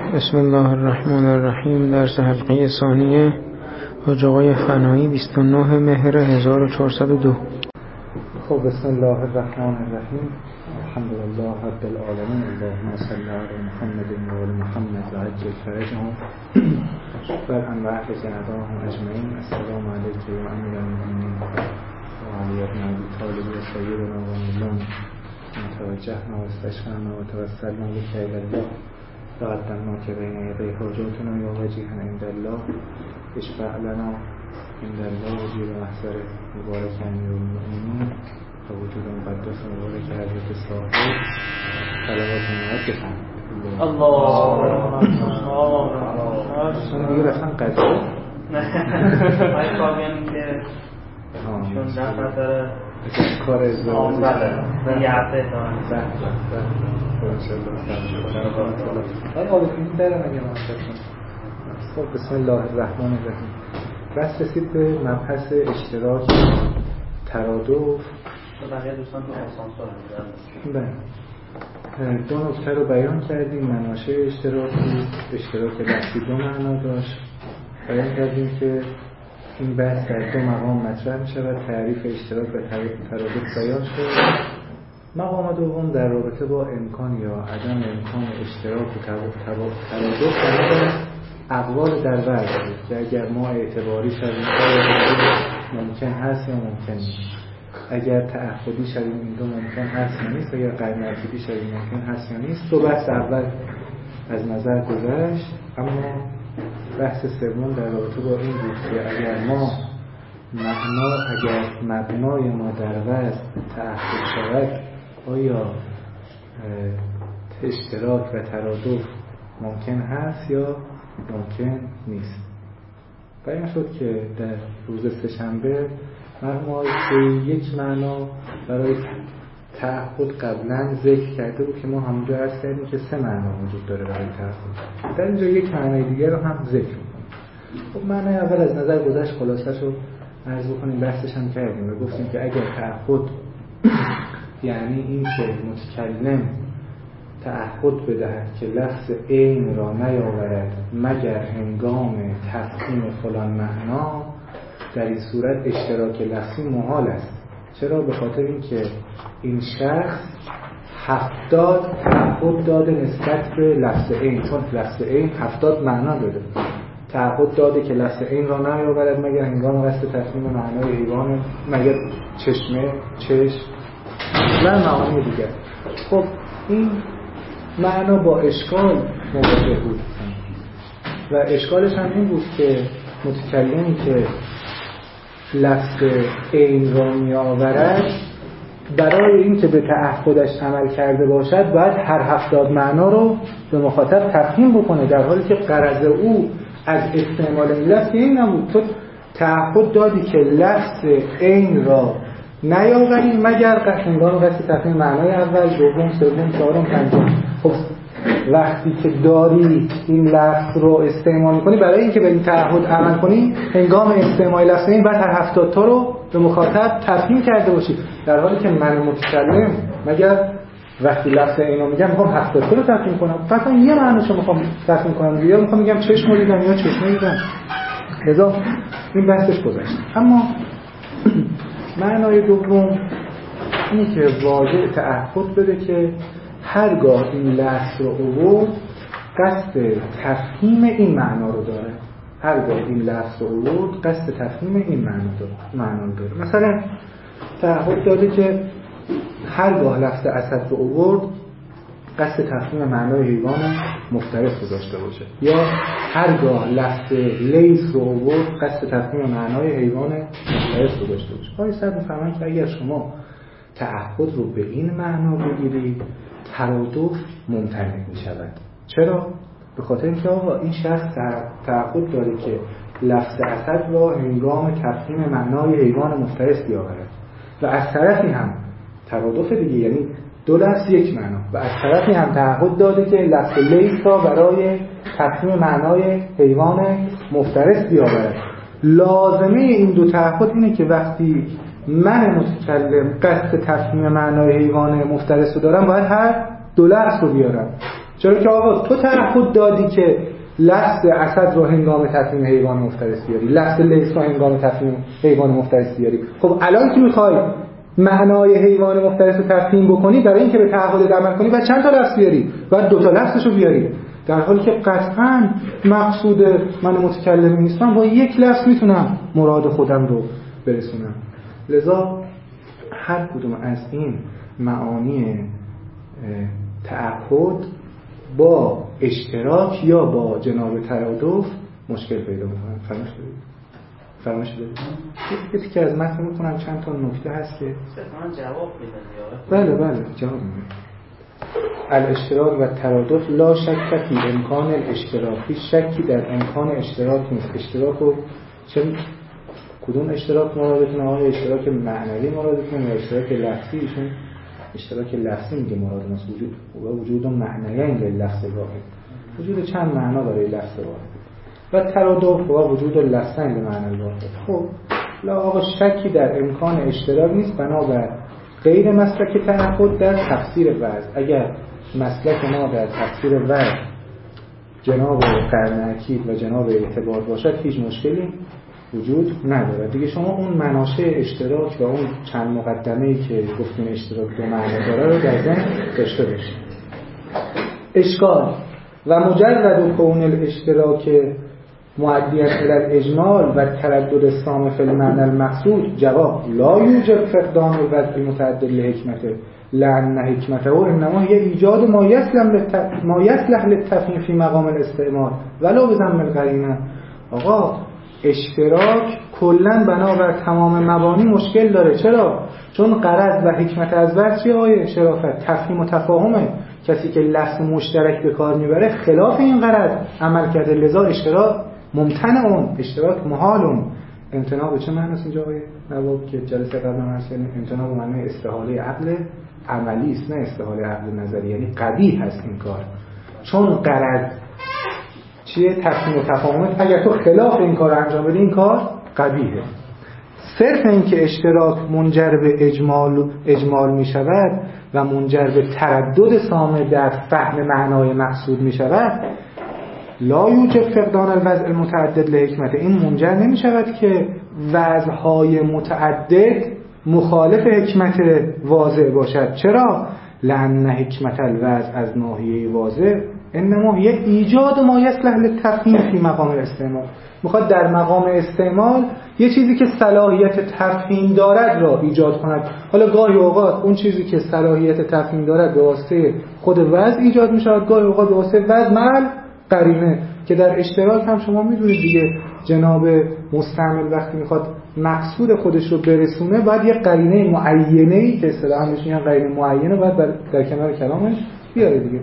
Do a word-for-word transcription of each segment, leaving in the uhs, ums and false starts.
بسم الله الرحمن الرحیم. درس حلقه ثانیه حاج آقای فنایی بیست و نه مهر هزار و چهارصد و دو. خب بسم الله الرحمن الرحیم. الحمد لله رب العالمین. اللهم صل علی محمد و آل محمد و عجل فرجهم و انواع جنابهم اجمعین. السلام علیکم و امیر المؤمنین و علی ابن ابی طالب و سیدنا و مولانا توجهنا و استشفعنا و توسلنا بک الی الله وقدمنا که بین یدی حاجاتنا یا وجیها عند الله اشفع لنا عند الله وجیب محضر مبارک امیر المؤمنین و وجود مقدس مبارک حضرت صاحب صلوات نمایت بفرمایید. الله من دیگه رفتم قضیه باید کارگانی که چون در خطر کار ازدواج بله یه هفته اتحان خب بسم الله الرحمن الرحیم. بس رسید به مبحث اشتراک ترادف. بقیه دوستان تو آسانسور بله دو نکته رو بیان کردیم. مناشه اشتراکی، اشتراک لفظی دو معنا داشت. بیان کردیم که این بحث در دو مقام مطرح می شود. تعریف اشتراک و ترادف بیان شد. مقام دوم در رابطه با امکان یا عدم امکان اشتراک و ترادف در اقوال در ورد که اگر ما اعتباری شدیم ممکن هست یا ممکن نیست، اگر تعهدی شدیم این دو ممکن هست یا نیست، اگر غیر مرتبی شدیم ممکن هست یا نیست. دو بحث اول از نظر گذشت. اما بحث سوم در رابطه با این بود که اگر ما معنا اگر مبنای ما در وضع تعهد شود آیا اشتراک و ترادف ممکن هست یا ممکن نیست. بیان شد که در روز سه‌شنبه مرحوم که یک معنا برای تعهد قبلا ذکر کرده بود که ما همونجا عرض کردیم که سه معنا وجود داره برای تعهد. در اینجا یک معنای دیگر رو هم ذکر می‌کنیم. خب معنای اول از نظر گذشت، خلاصش رو عرض بکنیم، بحثش هم کردیم و گفتیم که اگر تعهد یعنی این که متکلم تعهد بدهد که لفظ عین را نیاورد مگر هنگام تفهیم فلان معنا، در این صورت اشتراک لفظی محال است. چرا؟ به خاطر اینکه این شخص هفتاد تعهد داده نسبت به لفظ عین، چون لفظ عین هفتاد معنا داده. تعهد داده که لفظ عین را نیاورد مگر هنگام قصد تفهیم معنای حیوان، مگر چشمه، چشم و معانی دیگر. خب این معنا با اشکال مواجه بود و اشکالش هم این بود که متکلمی که لفظ عین را می آورد برای این که به تعهدش عمل کرده باشد باید هر هفتاد معنا رو به مخاطب تفهیم بکنه، در حالی که غرض او از استعمال این لفظ این نبود. تو تعهد دادی که لفظ عین را نیاوریم مگر هنگام قصد تفهیم معنای اول، دوم، سوم، چهارم، پنجم. خب وقتی که داری این لفظ رو استعمال می‌کنی برای اینکه به این تعهد عمل کنی، هنگام استعمال لفظ این بعد هر هفتاد تا رو به مخاطب تفهیم کرده باشی، در حالی که من متکلم مگر وقتی لفظ اینو میگم میخوام هفتاد تا رو تفهیم کنم، فقط یه معنیشو میخوام تفهیم کنم، یا میخوام میگم چشم دیدم یا چشمه دیدم. لذا این بحثش گذشت. اما معنای دوم اینه که واژه تعهد بده که هرگاه این لفظ رو آورد قصد تفهیم این معنا رو داره. هرگاه این لفظ رو آورد قصد تفهیم این معنا داره. معنا رو داره. مثلا تعهد داده که هرگاه لفظ اسد رو آورد قصد تفهیم معنای حیوان مفترس رو داشته باشه، یا هرگاه لفظ لیس رو آورد قصد تفهیم معنای حیوان مفترس رو داشته باشه. آقای صاحب می‌فرمایند که اگر شما تعهد رو به این معنا بگیرید ترادف ممتنع می شود. چرا؟ به خاطر اینکه آقا این شخص تعهد داره که لفظ اسد را هنگام تفهیم معنای حیوان مفترس بیاورد و از طرفی هم ترادف دیگه، یعنی دو لفظ یک معنا، و از طرفی هم تعهد داده که لفظ لیس را برای تفهیم معنای حیوان مفترس بیاورد. لازمه این دو تعهد اینه که وقتی من متکلم قصد تفهیم معنای حیوان مفترس رو دارم باید هر دو لفظ رو بیارم. چرا که آقا تو تعهد دادی که لفظ اسد رو هنگام تفهیم حیوان مفترس بیاری، لفظ لیس رو هنگام تفهیم حیوان مفترس بیاری. خب الان که میخوای معنای حیوان مفترس رو تفهیم بکنی، برای اینکه به تعهد عمل کنی باید چند تا لفظ بیاری؟ باید دو تا لفظش رو بیاری، در حالی که قطعاً مقصود من متکلم نیستم، با یک لفظ میتونم مراد خودم رو برسونم. لذا هر کدوم از این معانی تعهد با اشتراک یا با جناب ترادف مشکل پیدا می‌کنه. فراموش بدید فراموش بدید یکی که از متن می‌کنم چند تا نکته هست که من جواب میدم. بله بله جواب میدم. الاشتراک و ترادف لا شک فی امکان الاشتراک، هیچ شکی در امکان اشتراک نیست. اشتراک رو چه کدوم اشتراک مرادتونه؟ آیا اشتراک معنوی مرادتونه یا اشتراک لفظی؟ ایشون اشتراک لفظی میگه مراد ماست. وجود و وجود معنیین للفظ واحد، وجود چند معنا برای لفظ واحد. و ترادف و وجود لفظین به معنی واحد. خب لا آقا شکی در امکان اشتراک نیست بنابر غیر مسلک تعهد در تفسیر وضع. اگر مسلک ما در تفسیر وضع جناب قرن اکید و جناب اعتبار باشد هیچ مشکلی وجود نداره دیگه. شما اون مناشه اشتراک و اون چند مقدمه‌ای که گفتین اشتراک دو معنی داره رو در ذهن داشته باشید. اشکال و مجرد کون الاشتراک مؤدیت الی الاجمال و تردد السام فی المعنى المقصود. جواب لا یوجد فقدان الوضع المتعدد لحکمته لأن حکمته انما هي ایجاد ما یصلح ما یصلح للتفهیم فی مقام الاستعمال ولو بضم القرینه. آقا اشتراک کلا بنابر تمام مبانی مشکل داره. چرا؟ چون غرض و حکمت از وضع چیه آیه شرافت؟ تفهیم و تفاهمه. کسی که لفظ مشترک به کار میبره خلاف این غرض عمل کرده، لذا اشتراک ممتنع، اون اشتراک محال. اون امتناع به چه معنی است اینجا آیه نواب که جلسه قبل هم هست؟ امتناع به معنی استحاله عقل عملی است، نه استحاله عقل نظری. یعنی قبیح هست این کار، چون غرض چیه؟ تفهیم و تفاهمت. اگر تو خلاف این کار انجام بدی این کار قبیحه. صرف این که اشتراک منجر به اجمال اجمال می شود و منجر به تردد سامع در فهم معنای مقصود می شود، لا یوجد فقدان الوضع المتعدد لحکمت. این منجر نمی شود که وضعهای متعدد مخالف حکمت واضح باشد. چرا؟ لأن حکمت الوضع از ناحیه واضح انما هی ایجاد ما یصلح للتفهیم فی مقام الاستعمال. میخواد در مقام استعمال یه چیزی که صلاحیت تفهیم دارد را ایجاد کند. حالا گاهی اوقات اون چیزی که صلاحیت تفهیم دارد به واسطه خود وضع ایجاد میشود، گاهی اوقات به واسطه وضع مع قرینه. که در اشتراک هم شما میدونید دیگه، جناب مستعمل وقتی میخواد مقصود خودش رو برسونه باید یه قرینه معینه‌ای که اصطلاحاً بهش میگن قرینه معینه باید در کنار کلامش بیاره دیگه.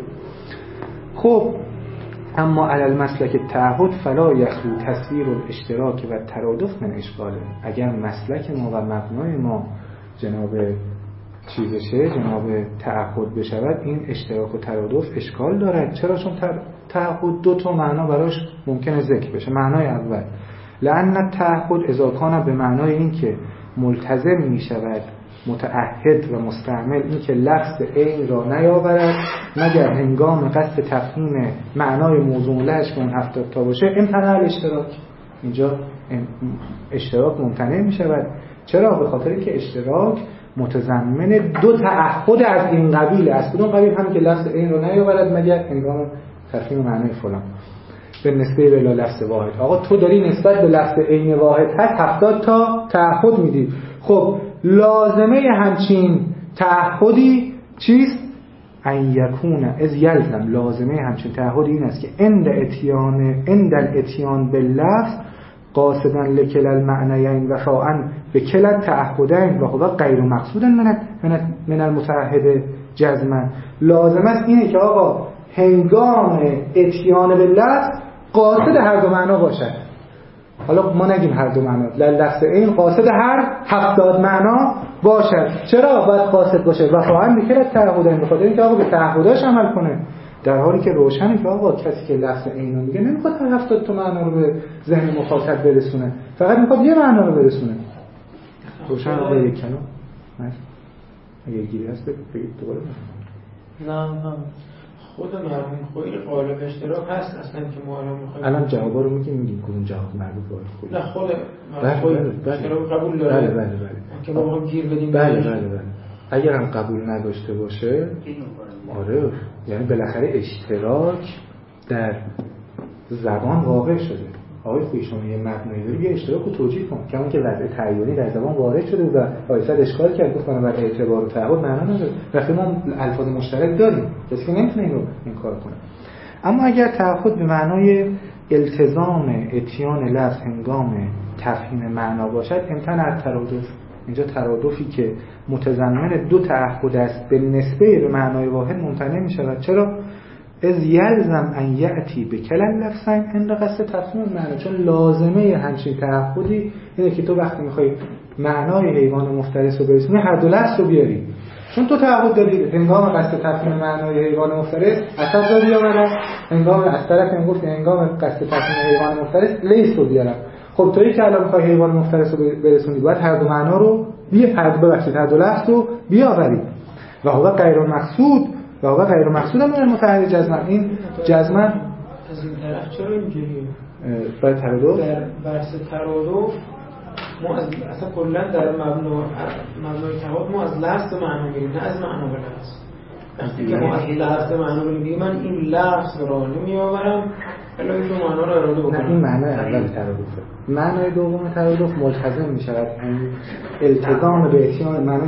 خب اما علی المسلک التعهد فلا یخلو تصویر الاشتراک و ترادف من اشکاله. اگر مسلک ما و مبنای ما جناب چیزشه، جناب تعهد بشود، این اشتراک و ترادف اشکال دارد. چرا؟ چون تعهد دو تا معنا براش ممکنه ذکر بشه. معنای اول لأن التعهد اذا کان به معنای این که ملتزم می شود متعهد و مستعمل این که لفظ عین را نیاورد مگر هنگام قصد تفهیم معنای موضوع لهش که اون هفتاد تا باشه، امتنع الاشتراک. اینجا اشتراک ممتنع می شود. چرا؟ به خاطر که اشتراک متضمن دو تعهد از این قبیل. از کدوم قبیل؟ هم که لفظ عین را نیاورد مگر هنگام تفهیم معنای فلان به نسبه به لفظ واحد. آقا تو داری نسبت به لفظ عین واحد هست هفتاد تا تعهد میدی. خب لازمه همچین تعهدی چیست؟ ان یکون از یلزم. لازمه همچین تعهدی این است که عند اتیان عند الاتیان باللفظ قاصدا لکل المعنیین وفاء به کل التعهدین و هو غیر مقصودا من من المتعهد جزما. لازم است اینه که آقا هنگام اتیان باللفظ قاصد هر دو معنا باشد. حالا ما نگیم هر دو معنا، لفظ این قاصد هر هفتاد معنا باشد. چرا باید قاصد باشه؟ وفاء میکنه تعهدن، بخاطر اینکه آقا به تعهداش عمل کنه. در حالی که روشنه که آقا کسی که لفظ اینو میگه نمیخواد هر هفتاد تا معنا رو به ذهن مخاطب برسونه، فقط میخواد یه معنا رو برسونه. روشن آقا یک کلام نه اگه گیری هست بگید دوباره. نه نه خود مرحوم خویی قالب اشتراک هست اصلا که ما الان می‌خوایم الان جوابا رو میگیم میگیم کدوم جواب مربوط به خویی. نه خود مرحوم خویی اشتراک قبول داره. بله بله بله. که ما بخوایم گیر بدیم. بله بله بله. اگر هم قبول نداشته باشه آره یعنی بالاخره اشتراک در زبان واقع شده. آقای خویی شما یه مبنایی داری بیا اشتراک رو توجیه کن. کما که وضع تعیینی در زبان وارد شده و آیسد اشکال کرد گفت بنابر اعتبار و تعهد معنا نداره. وقتی ما الفاظ مشترک داریم کسی که نمیتونه اینو انکار کنه. اما اگر تعهد به معنای التزام اتیان لفظ هنگام تفهیم معنا باشد امتنع الترادف. اینجا ترادفی که متضمن دو تعهد است به نسبه به معنای واحد ممتنع می شود. چرا؟ از یلزم ان یأتی به کلن لفظین ان قصد تفهیم معنا. چون لازمه همچین تعهدی اینه که تو وقتی میخوای معنای حیوان مفترس رو برسونی هر دو لفظ رو بیاری. چون تو تعهد دادی هنگام قصد تفهیم معنای حیوان مفترس اسد رو بیارم، هنگام از طرف این گفت هنگام قصد تفهیم حیوان مفترس لیس رو بیارم. خب تویی که الان میخوای حیوان مفترس رو برسونی باید هر دو معنا رو بیا هر دو ببخشید هر دو لفظ رو بیاوری. و هو غیر مقصود و هو غیر مقصود من المتحرک جزمن. این جزمن از این طرف چرا اینجوریه؟ برای ترادف در بحث ترادف ما از اصلا کلا در مبنا مبنای تعهد ما از لفظ معنا میگیریم نه از معنا به لفظ. وقتی که ما از لفظ معنا میگیم من این لفظ رو نمیآورم الا اینکه معنا رو اراده بکنم. نه این معنای اول ترادفه. معنای دوم ترادف ملتزم میشود التزام به اتیان معنای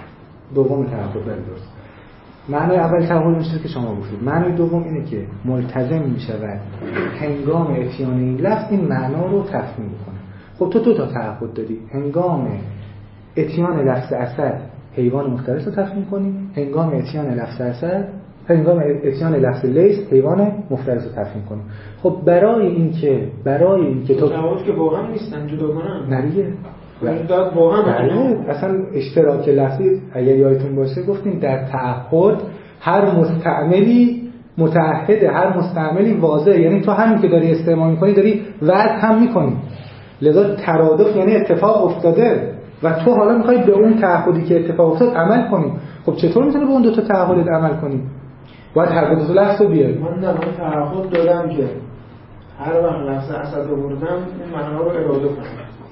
دوم تعهد درست. معنای اول تعهد میشه که شما گفتید. معنای دوم اینه که ملتزم میشود هنگام اتیان این لفظ این معنا رو تفهیم کنه. خب تو دو تا تعهد دادی. هنگام اتیان لفظ اسد حیوان مفترس رو تفهیم کنی، هنگام اتیان لفظ اسد هنگام اتیان لفظ لیس حیوان مفترس رو تفهیم کنی. خب برای اینکه برای اینکه تو تعهد که با هم نیستن جداگانه نه دیگه داد با هم اصلا اشتراک لفظی اگر یادتون باشه گفتیم در تعهد هر مستعملی متعهده، هر مستعملی واضحه. یعنی تو همین که داری استعمال می‌کنی داری وعد هم می‌کنی. لذا ترادف یعنی اتفاق افتاده و تو حالا می‌خوای به اون تعهدی که اتفاق افتاد عمل کنی. خب چطور می‌تونی به اون دو تا تعهدت عمل کنی؟ باید هر دو تا لفظ رو بیاری. من نه من تعهد دادم که هر وقت لفظ اسد آوردم اون معنا رو اراده کنم.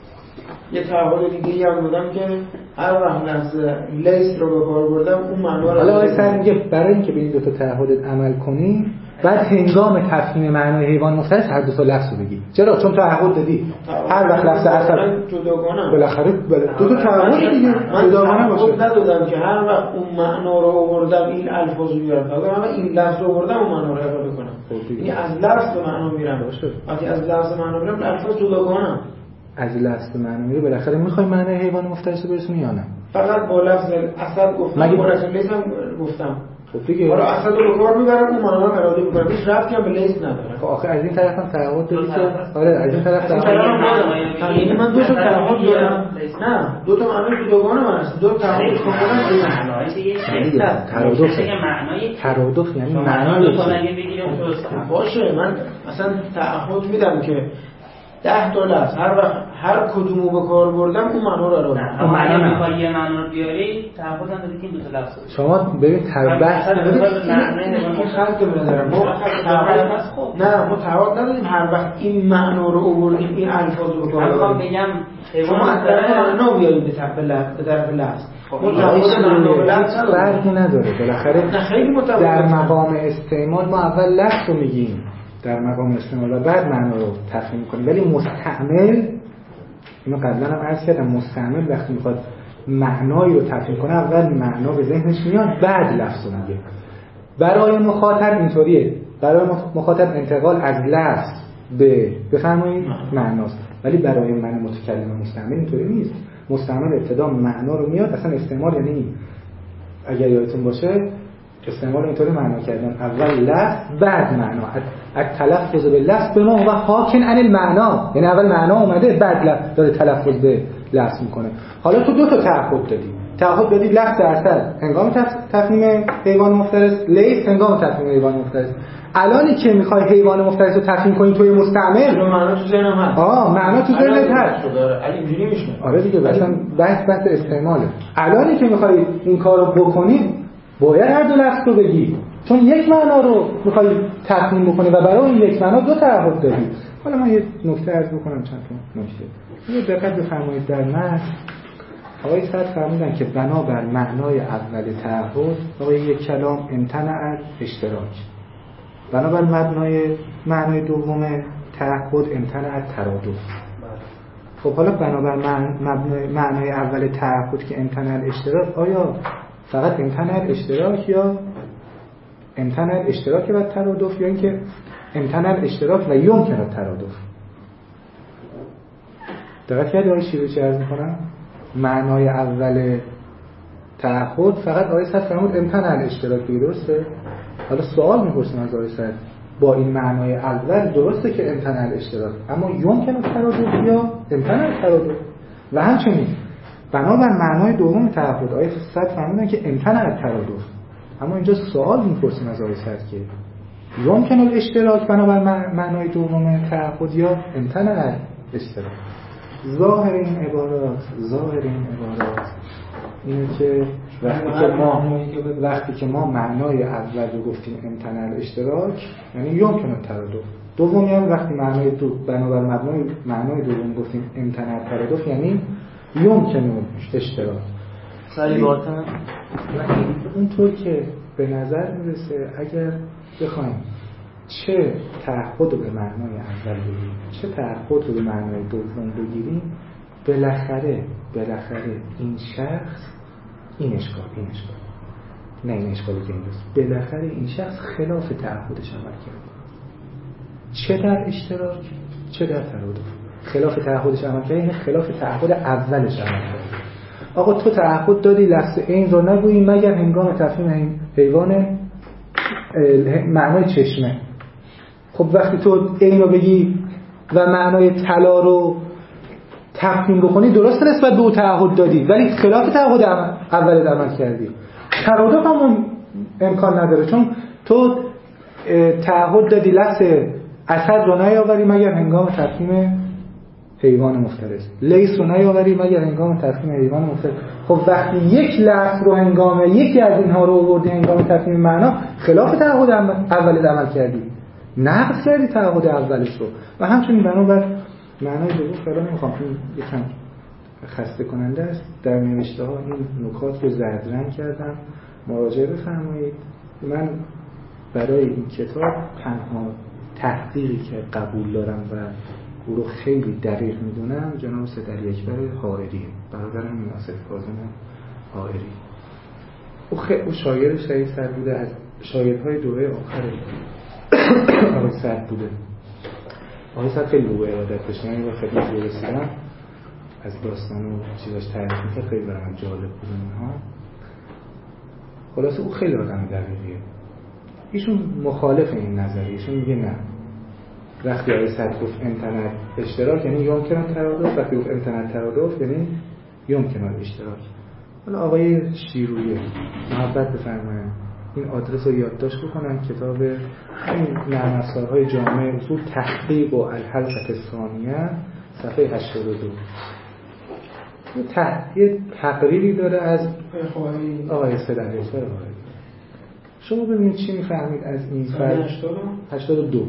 یه تعهد دیگه‌ای هم دادم که هر وقت لفظ لیس رو به کار بردم اون معنا رو. حالا آقای سر میگه برای اینکه به این دو تا تعهدت عمل کنی بعد هنگام تفهیم معنای حیوان مفترس هر دو تا لفظ رو بگی. چرا؟ چون تعهد دادی هر وقت لفظ اسد جداگانه بالاخره دو تا تعهد دیگه جداگانه باشه. من ندادم که هر وقت اون معنا رو آوردم این الفاظ رو بیارم. اگر من این لفظ رو آوردم اون معنا رو اراده کنم. یعنی از لفظ به معنا میرم. وقتی از لفظ به معنا میرم الفاظ جداگانه. از لفظ معنا میره بالاخره میخوای معنای حیوان مفترس رو برسونی یا نه؟ فقط با لفظ اسد گفتم با لفظ لیس هم گفتم. خب دیگه حالا اسد رو به کار میبرم اون معنا رو اراده میکنم. هیچ ربطی هم به لیس نداره. خب آخه از این طرف هم تعهد دادی که آره از این طرف تعهد یعنی من دو تا تعهد دادم. نه دو تا معنای جداگانه من هست. دو تا تعهد کاملا معنای دیگه ترادف ترادف یعنی معنای باشه. من اصلا تعهد میدم که ده تا لفظ هر وقت هر کدومو به کار بردم اون معنا رو اراده کنم. اما اگه میخوای یه معنا رو بیاری تعهد هم دادی که این دو تا لفظ شما ببین بحث این خلق به نظرم ما نه ما تعهد ندادیم هر وقت این معنا رو آوردیم این الفاظ رو به کار بردیم. بگم شما از طرف معنا بیارید به طرف لفظ به طرف لفظ فرقی نداره. بالاخره در مقام استعمال ما اول لفظ رو میگیم در مقام استعمال و بعد معنا رو تفهیم کنیم. ولی مستعمل اینو قبلا هم عرض کردم مستعمل وقتی میخواد معنایی رو تفهیم کنه اول معنا به ذهنش میاد بعد لفظ رو میگه. برای مخاطب اینطوریه. برای مخاطب انتقال از لفظ به بفرمایید معناست. ولی برای من متکلم مستعمل اینطوری نیست. مستعمل ابتدا معنا رو میاد. اصلا استعمال یعنی این. اگر یادتون باشه استعمال اینطوری معنا کردن اول لفظ بعد معنا. التلفظ به لفظ به ما و حاکن عن المعنا. یعنی اول معنا اومده بعد لفظ داره تلفظ به لفظ میکنه. حالا تو دو تا تعهد دادی. تعهد دادی لفظ درصد هنگام تفهیم حیوان مفترس لیس هنگام تفهیم حیوان مفترس. الانی که میخوای حیوان مفترس رو تفهیم کنی توی مستعمل معنا تو ذهنم هست. آه معنا تو ذهنت هست. اگه اینجوری میشه آره دیگه مثلا بحث بحث استعماله. الانی که میخوای این کارو بکنی باید هر دو لفظ رو بگی. چون یک معنا رو میخوای تفهیم بکنی و برای اون یک معنا دو تعهد داری. حالا من یه نکته عرض بکنم، چند تا نکته. یه دقت بفرمایید در متن آقای صدر فرمودن که بنابر معنای اول تعهد آقای یک کلام امتنع اشتراک، بنابر معنای معنای دوم تعهد امتنع ترادف. خب حالا بنابر معنای معنای اول تعهد که امتنع اشتراک، آیا فقط امتنع اشتراک یا امتنع اشتراک و ترادف، یا اینکه امتنع اشتراک و یمکن ترادف؟ دقت کردید آقای شیروی چه عرض می‌کنم؟ معنای اول تعهد فقط آقای صدر فرمود امتنع اشتراک، درسته؟ حالا سوال می‌پرسیم از آقای صدر، با این معنای اول درسته که امتنع اشتراک، اما یمکن ترادف یا امتنع ترادف؟ و همچنین بنابر معنای دوم تعهد آقای صدر فرمودن که امتنع ترادف، اما اینجا سوال می‌پرسیم از آقای صدر که یمکن الاشتراک بنابر معنای دوم تعهد یا امتنع اشتراک. ظاهر این عبارات ظاهر این عبارات اینه که وقتی که ما وقتی که ما معنای اول رو گفتیم امتنع اشتراک یعنی یمکن ترادف، دومی هم وقتی معنای دو بنابر معنای معنای دوم گفتیم امتنع ترادف یعنی یمکن اشتراک. سری باطن اونطور که به نظر میرسه اگر بخوایم چه تعهد رو به معنای اول بگیریم چه تعهد رو به معنای دوم بگیریم، بالاخره بالاخره این شخص این اشکال این اشکال نه این اشکالی که اینجاست، بالاخره این شخص خلاف تعهدش عمل کرده، چه در اشتراک چه در ترادف. خلاف تعهدش عمل کرده یعنی خلاف تعهد اولش عمل کرده. آقا تو تعهد دادی لفظ عین رو نگویی مگر هنگام تفهیم حیوان معنای چشمه. خب وقتی تو عین رو بگی و معنای طلا رو تفهیم بکنی درست نسبت به او تعهد دادی ولی خلاف تعهد اولت عمل کردی. ترادف هم امکان نداره چون تو تعهد دادی لفظ اسد رو نیاوری مگر هنگام تفهیم حیوان مفترس، لیس رو نیاوری مگر هنگام تفهیم حیوان مفترس. خب وقتی یک لفظ رو هنگام یکی از اینها رو آوردی هنگام تفهیم معنا خلاف تعهد اولت عمل کردی، نقض کردی تعهد اولش رو. و همچنین بنابر معنای دوم فعلا نمیخوام این یکم خسته کننده است، در نوشته ها این نکات رو زرد رنگ کردم، مراجعه بفرمایید. من برای این کتاب تنها تحقیقی که قبول دارم و او رو خیلی دقیق میدونم جناب صدر اکبر حائری، برادرم ناصر کاظم حائری. او خیلی او شاعر شهید سر بوده، از شاعرهای دوره آخر آقای سعد بوده. آقای سعد خیلی رو ارادت داشتن، یعنی با خدمت رو رسیدم از داستان و چیزاش تعریف می‌کرد، خیلی برام جالب بود اینها. خلاصه او خیلی آدم دقیقیه. ایشون مخالف این نظریه، ایشون میگه نه وقتی آقای سعد گفت امتنع اشتراک یعنی یمکن ترادف، وقتی گفت امتنع ترادف یعنی یمکن اشتراک. حالا آقای شیرویه محبت بفرمایید این آدرس رو یادداشت بکنن، کتاب این نرم افزارهای جامع اصول تحقیق و الحلقه الثانیه صفحه هشتاد و دو یه تقریری داره از آقای صدر اکبر حائری. شما ببینید چی میفهمید از این فرد هشتاد و دو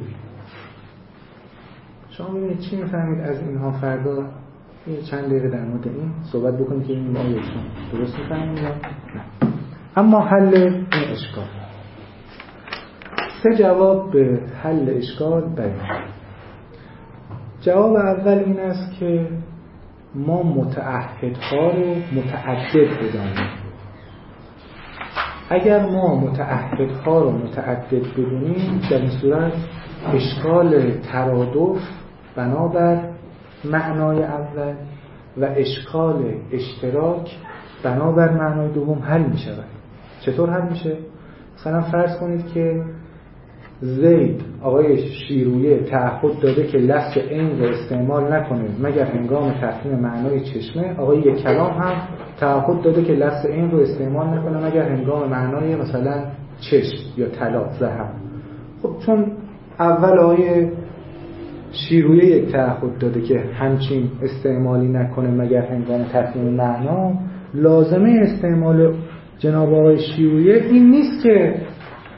شما ببینید چی میفهمید از اینها. فردا یه چند دقیقه در مورد این صحبت بکنید که این آیه درست میفهمید یا نه. اما حل این اشکال، سه جواب به حل اشکال بیان. جواب اول این است که ما متعهدها رو متعدد بدانیم. اگر ما متعهدها رو متعدد بدونیم در این صورت اشکال ترادف بنابر معنای اول و اشکال اشتراک بنابر معنای دوم حل می شود. چطور حل میشه؟ مثلا فرض کنید که زید آقای شیرویه تعهد داده که لفظ عین رو استعمال نکنه مگر هنگام تفهیم معنای چشمه، آقای یک کلام هم تعهد داده که لفظ عین رو استعمال نکنه مگر هنگام معنای مثلا چشم یا طلا ذهب. خب چون اول آقای شیرویه یک تعهد داده که همچین استعمالی نکنه مگر هنگام تفهیم معنا، لازمه استعمال جناب آقای شیرویه این نیست که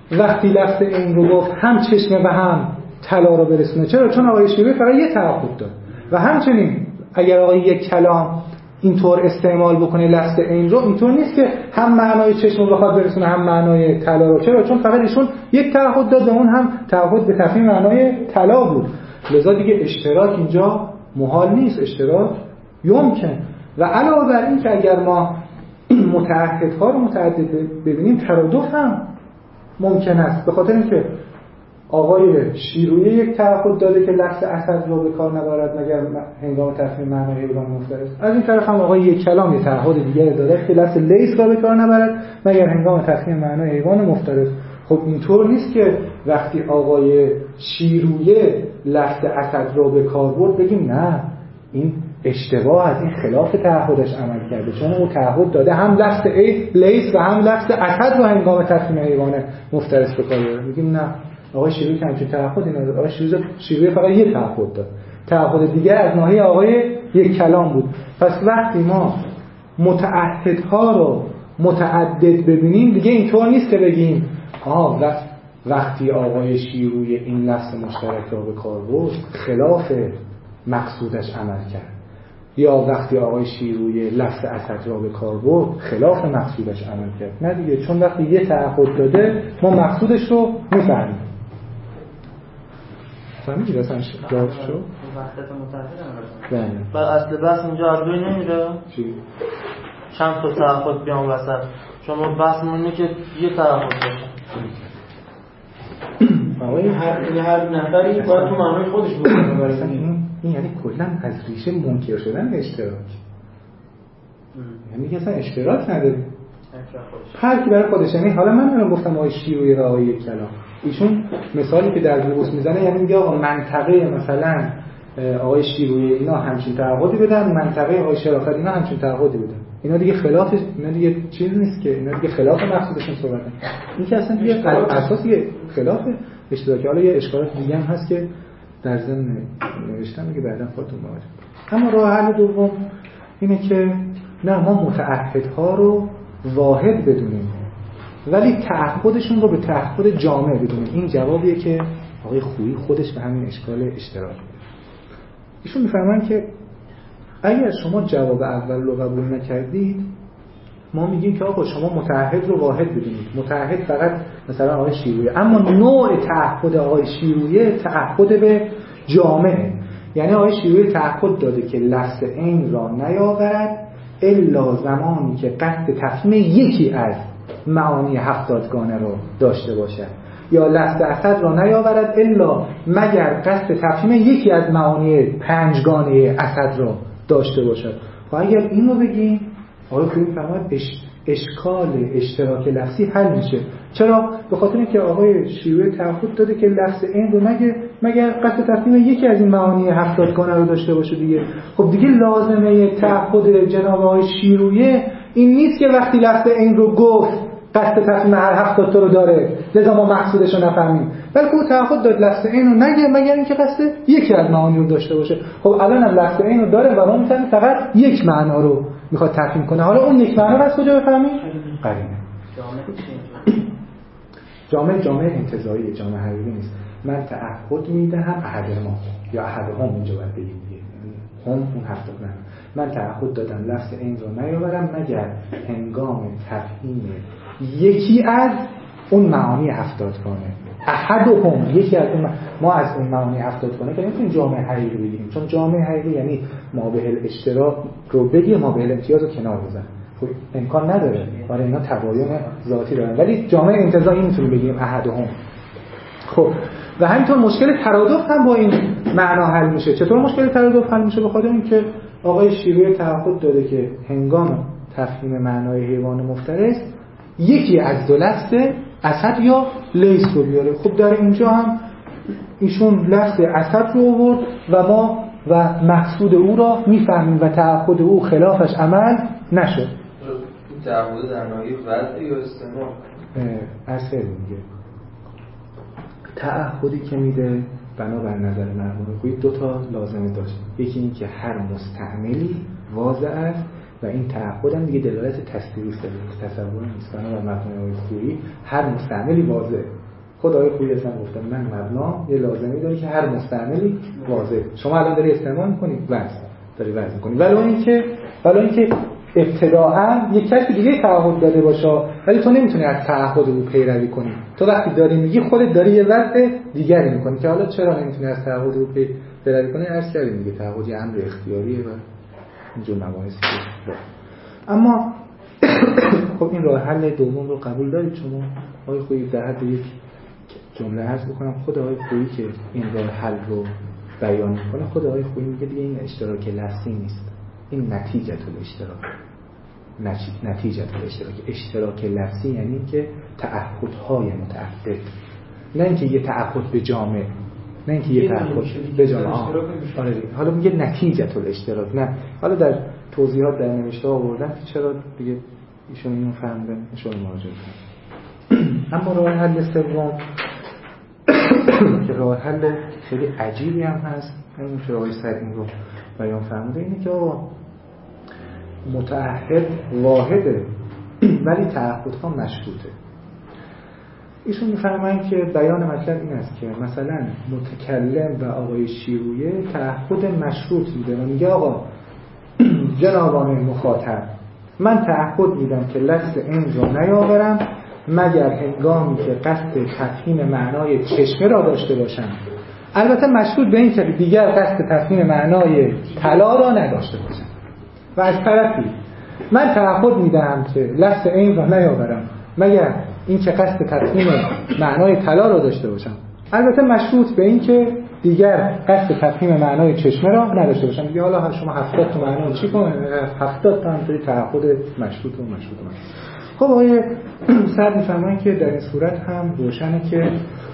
وقتی لفظ این رو گفت هم چشمه و هم طلا رو برسونه. چرا؟ چون آقای شیروی فقط یه تعهد داد. و همچنین اگر آقای یک کلام اینطور استعمال بکنه لفظ این رو، اینطور نیست که هم معنای چشم رو بخواد برسونه هم معنای طلا رو. چرا؟ چون فقط ایشون یک تعهد داد و اون هم تعهد به تفهیم معنای طلا بود. لذا دیگه اشتراک اینجا محال نیست، اشتراک یمکن. و علاوه بر این که اگر ما متعهدها رو متعدد ببینیم، ترادف هم ممکن است، به خاطر اینکه آقای شیرویه یک تعهد داده که لفظ اسد رو به کار نبرد مگر هنگام تفهیم معنای حیوان مفترس. از این طرف هم آقای یک کلام یک تعهد دیگه داده که لفظ لیس را به کار نبرد مگر هنگام تفهیم معنای حیوان مفترس. خب اینطور نیست که وقتی آقای شیرویه لفظ اسد رو به کار برد بگیم نه این اشتباه، از این خلاف تعهدش عمل کرده، چون او تعهد داده هم لفظ لیس و هم لفظ اسد رو هنگام تفهیم حیوان مفترس به کار برد. میگیم نه، آقای شیرویه که همچین تعهدی نداره. آقای شیرویه فقط یه تعهد داد، تعهد دیگه از ناحیه آقای یک کلام بود. پس وقتی ما متعهدها رو متعدد ببینیم دیگه اینطور نیست که بگیم آه وقتی آقای شیرویه این لفظ مشترک را به کار برد خلاف مقصودش عمل کرد، یا وقتی آقای شیرویه لفظ اسد را به کار برد خلاف مقصودش عمل کرد. نه دیگه، چون وقتی یه تعهد داده ما مقصودش رو میفهمیم. فهمیدی اصلا جواب شو؟ وحدت متحد هم بله. بعد اصل بحث اینجا از روی نمیره چی؟ چند تا تعهد بیان وسط. شما بحث اینه که یه تعهد باشه. آقای هر هر نفری باید تو معنای خودش بکنه برای این این یعنی کلا از ریشه منکر شدن اشتراک. یعنی اصلا اشتراک نداریم. هر کی برای خودش. یعنی حالا من الان گفتم آقای شیرویه و آقای یک کلام، ایشون مثالی که در دروس میزنه یعنی میگه آقا منطقه مثلا آقای شیرویه اینا همچین تعهدی بدن، منطقه آقای شرافت اینا همچین تعهدی بدن. اینا دیگه خلاف، اینا دیگه چیز نیست که اینا دیگه خلاف مقصودشون صحبت کنن. این که اصلا دیگه اساس دیگه خلاف اشتراکی. حالا یه اشکالات دیگه هم هست که در ضمن نوشتم میگه بعداً خودتون مراجعه. اما راه حل دوم اینه که نه، ما متعهدها رو واحد بدونیم ولی تعهدشون رو به تعهد جامع بدونیم. این جوابیه که آقای خویی خودش به همین اشکال اشتراک میده. ایشون میفهمن که اگر شما جواب اول رو قبول نکردید ما میگیم که آقا شما متعهد رو واحد بدونید. متعهد فقط مثلا آقای شیرویه، اما نوع تعهد آقای شیرویه تعهد به جامعه. یعنی آقای شیرویه تعهد داده که لفظ عین را نیاورد الا زمانی که قصد تفهیم یکی از معانی هفتادگانه را داشته باشد، یا لفظ اسد را نیاورد الا مگر قصد تفهیم یکی از معانی پنجگانه اسد را داشته باشد. و اگر این رو بگیم آقای خویی می‌فرماید اش... اشکال اشتراک لفظی حل میشه. چرا؟ به خاطر اینکه آقای شیرویه تعهد داده که لفظ این رو مگه مگر قصد تفهیم یکی از این معانی هفتادگانه رو داشته باشه دیگه. خب دیگه لازمه تعهد جناب آقای شیرویه این نیست که وقتی لفظ این رو گفت قصد تفهیم هر هفتاد تا رو داره لذا ما مقصودش رو نفهمیم، بلکه او تعهد داد لفظ این رو نگه مگر اینکه قصد یکی از معانی رو داشته باشه. خب الان هم لفظ این رو داره و ما میتونیم فقط یک معنا رو میخواد تفهیم کنه. حالا اون یک معنا رو از کجا بفهمیم؟ قرینه. جامعه جامعه انتزاعیه، جامعه حقیقی نیست. من تعهد میدهم احد ما یا احد هم اینجا باید بگیم دیگه، هم اون هفتاد من من تعهد دادم لفظ این رو نیاورم مگر هنگام تفهیم یکی از اون معانی هفتادگانه. احد هم یکی از اون ما از اون معانی هفتادگانه که نمیتونیم جامعه حقیقی بگیم، چون جامعه حقیقی یعنی ما به الاشتراک رو بگیم ما به الامتیاز رو کنار بزن. خب امکان نداره، برای اینا تباین ذاتی دارن، ولی جامعه انتزاعی میتونیم بگیم احد هم. خب و همینطور مشکل ترادف هم با این معنا حل میشه. چطور مشکل ترادف حل میشه؟ به خاطر اینکه آقای شیرویه تعهد داده که هنگام تفهیم معنای حیوان مفترس یکی از دو لفظ اسد یا لیس رو بیاره. خب در اینجا هم ایشون لفظ اسد رو آورد و ما و مقصود او را میفهمیم و تعهد او خلافش عمل نشد. این تعهد در ناحیه وضع یا استعمال اصل میگه تعهدی که میده بنابر نظر مرحوم خویی دو تا لازمه داشت. یکی این که هر مستعملی واضح است و این تعهد هم دیگه دلالت تصدیقی داره، تصور نیست. بنابر مرحوم خویی هر مستعملی واضح خود آقای خویی اصلا گفتن من مبنا یه لازمی داره که هر مستعملی واضح. شما الان داری استعمال می‌کنید وضع داری وضع می‌کنید، ولی اینکه ولی اینکه ابتداءً یک کسی دیگه تعهد داده باشه، ولی تو نمیتونی از تعهد او پیروی کنی. تو وقتی داری میگی خودت داری یه وضع دیگری می‌کنی که حالا چرا نمیتونی از تعهد او پیروی کنی؟ عرض کردیم دیگه تعهد یه امر اختیاریه و اینجور مباحثی. اما خب این راه حل دوم رو قبول دارید شما؟ آقای خویی در حد یک جمله عرض بکنم، خود آقای خویی که این راه حل رو بیان میکنه، خود آقای خویی میگه دیگه این اشتراک لفظی نیست، این نتیجه الاشتراک. نتیجه الاشتراک اشتراک لفظی یعنی اینکه تعهدهای متعدد، نه اینکه یه تعهد به جامع، نه اینکه یه تعهد به جامع. آره حالا میگه نتیجه الاشتراک. نه حالا در توضیحات در نوشته آوردن که چرا دیگه ایشون اینو فهمیدن، ایشون مراجعه کردن. اما راه حل سوم که راه حل خیلی عجیبی هم هست، همین که آقای سعید این رو بیان فرموده، اینه که آقا متعهد واحده ولی تعهدها مشروطه. ایشون میفرمایند که بیان مطلب این است که مثلا متکلم و آقای شیرویه تعهد مشروط میده و میگه آقا جنابان مخاطب من تعهد میدم که لفظ این رو نیاورم مگر هنگامی که قصد تفهیم معنای چشمه را داشته باشم، البته مشروط به این که دیگر قصد تفهیم معنای طلا را نداشته باشم. و از طرفی من تعهد میدم که لفظ این را نیاورم مگر این که قصد تفهیم معنای طلا را داشته باشم، البته مشروط به این که دیگر قصد تفهیم معنای چشمه را نداشته باشم. دیگه حالا شما هفتاد تا معنی چی کنه؟ هفتاد تا همطوری تعهد مشروط و مشروط من. خب آقای سعد می‌فرمایند که در این صورت هم روشنه که